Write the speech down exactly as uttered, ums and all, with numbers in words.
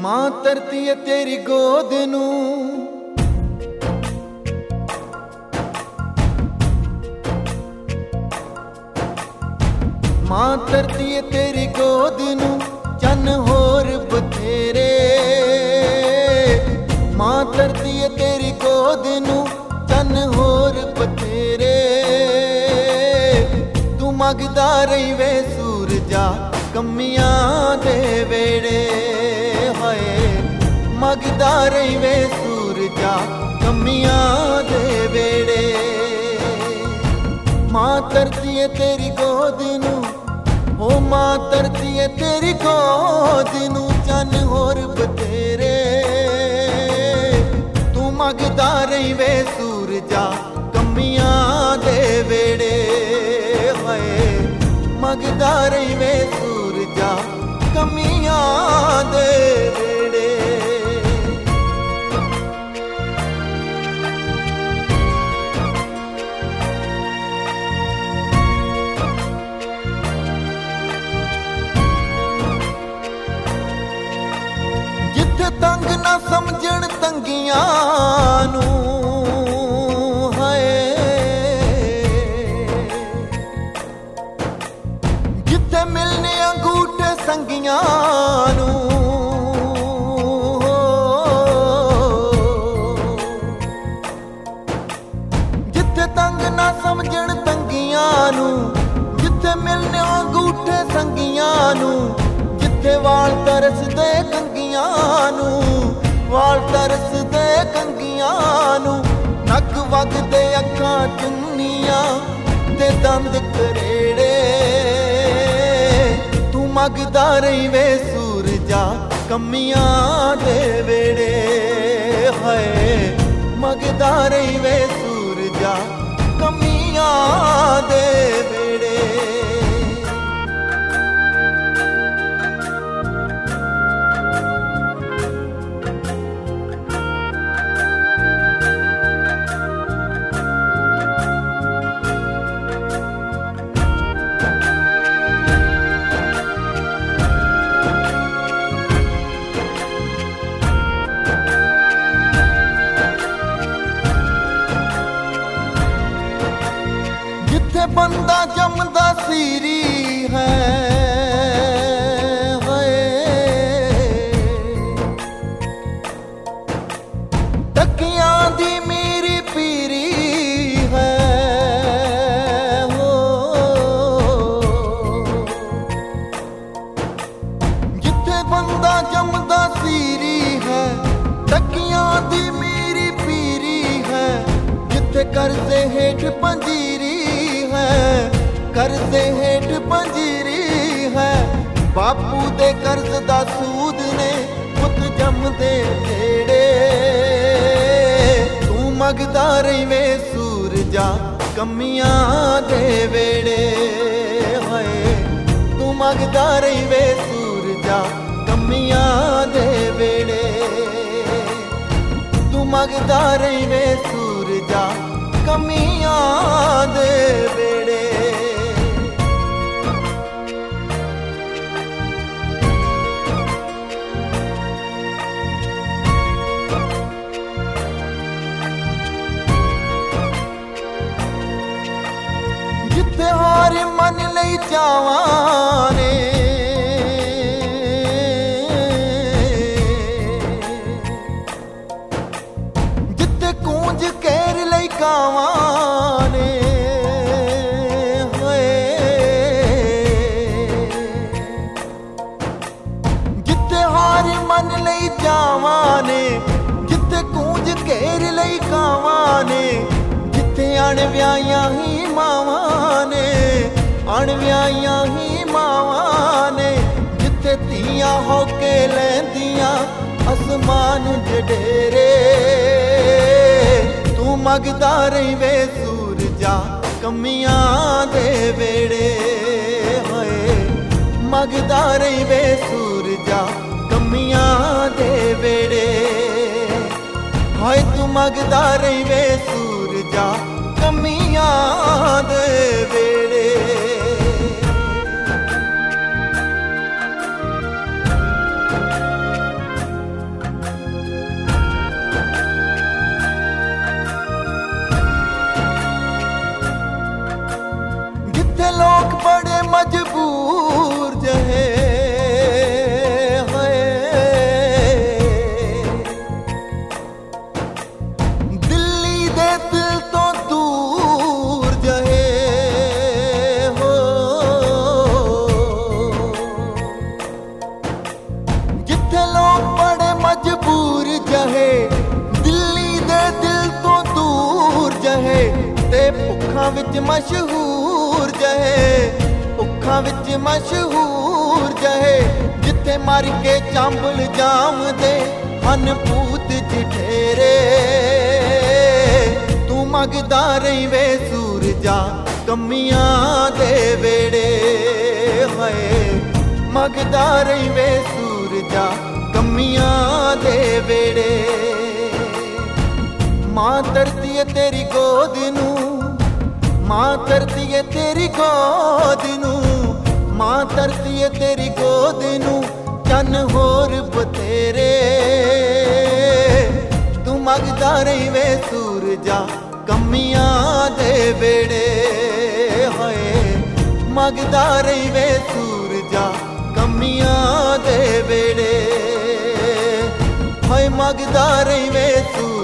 मां धरती है तेरी गोद नू, मां धरती है तेरी गोद नू, चन होर बथेरे। मां धरती है तेरी गोद नू, चन होर बथेरे। तू मंगदा रही वे सूरजा कमियां दे वेड़े, हाय मंगदा रही वे सूरजा कमियां दे वेड़े। मां धरती है तेरी गोद नू, ओ मां धरती है तेरी गोद नू, चन होर बथेरे। तू मंगदा रही वे सूरजा कमियां दे वेड़े, हाय मंगदा रही वे सूरजा कमियां दे वेड़े। जिथे तंग ना समझण तंगियां नू, हाय जिथे मिलने अंगूठे संगियां नू। जिथे तंग ना समझण तंगियां नू, जिथे मिलने अंगूठे संगियां नू। जिथे वाल तरसदे कंगियां नू, वाल तरसदे कंगियां नू। नक वगदे अखां चुन्नियां ते दंद करेड़े। तू मंगदा रही वे सूरजा कमियां दे वेड़े, हाय मंगदा रही वे सूरजा कमियां दे वेड़े। जिथे बंदा जमदा सीरी है, हाय टकियां दी मेरी पीरी है। हो जिथे बंदा जमदा सीरी है, टकियां दी मेरी पीरी है। जिथे करदे हेठ पंजीरी है, करदे हेठ पंजीरी है। बापू दे कर्ज दा सूद ने पुत जमदे ढेड़े। तू मंगदा रही वे सूरजा कमियां दे वेड़े, हाय तू मंगदा रही वे सूरजा कमियां दे वेड़े। तू मंगदा रही वे सूरजा कमियां दे वेड़े। जिथे हार मन लई चावां ने, जिथे कूंज केर लई कावां ने, हाय जिथे हार मन लई चावां ने। जिथे कूंज केर लई कावां ने। जिथे अणव्याहियां ही मावां ने, अणव्याहियां ही मावां ने। जिथे धीआं होके लैंदियां आसमान जडेरे। तू मंगदा रही वे सूरजा कमियां दे वेड़े, हाय मंगदा रही वे सूरजा कमियां दे वेड़े। हाय तू मंगदा रही वे सूरजा कमियां दे वेड़े। ਉਖਾਂ ਵਿੱਚ ਮਸ਼ਹੂਰ ਜਹੇ, ਉਖਾਂ ਵਿੱਚ ਮਸ਼ਹੂਰ ਜਹੇ, ਜਿੱਥੇ ਮਰ ਕੇ ਚਾਂਬਲ ਜਾਮਦੇ ਹਨ ਭੂਤ ਜਠੇਰੇ। ਤੂੰ ਮੰਗਦਾ ਰਹੀਂ ਵੇ ਸੂਰਜਾ ਕਮੀਆਂ ਦੇ ਵੇੜੇ, ਹਾਏ ਮੰਗਦਾ ਰਹੀਂ ਵੇ ਸੂਰਜਾ ਕਮੀਆਂ ਦੇ ਵੇੜੇ। ਮਾਂ ਧਰਤੀ ਏ ਤੇਰੀ ਗੋਦ ਨੂੰ, ਮਾਂ ਧਰਤੀ ਏ ਤੇਰੀ ਗੋਦ ਨੂੰ, ਮਾਂ ਧਰਤੀ ਏ ਤੇਰੀ ਗੋਦ ਨੂੰ, ਚੰਨ ਹੋਰ ਬਥੇਰੇ। ਤੂੰ ਮੰਗਦਾ ਰਹੀਂ ਵੇ ਸੂਰਜਾ ਕਮੀਆਂ ਦੇ ਵੇੜੇ, ਹਾਏ ਮੰਗਦਾ ਰਹੀਂ ਵੇ ਸੂਰਜਾ ਕਮੀਆਂ ਦੇ ਵੇੜੇ, ਹਾਏ ਮੰਗਦਾ ਰਹੀਂ ਵੇ ਸੂਰਜਾ